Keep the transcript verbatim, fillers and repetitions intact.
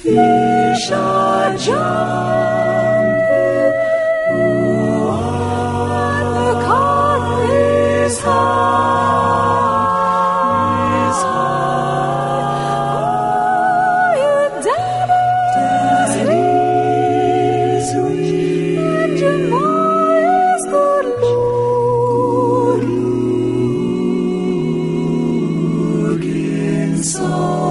fish are jumping, ooh, and the cotton is high, is high. Oh, your daddy's sweet, and your mother's good looking, so.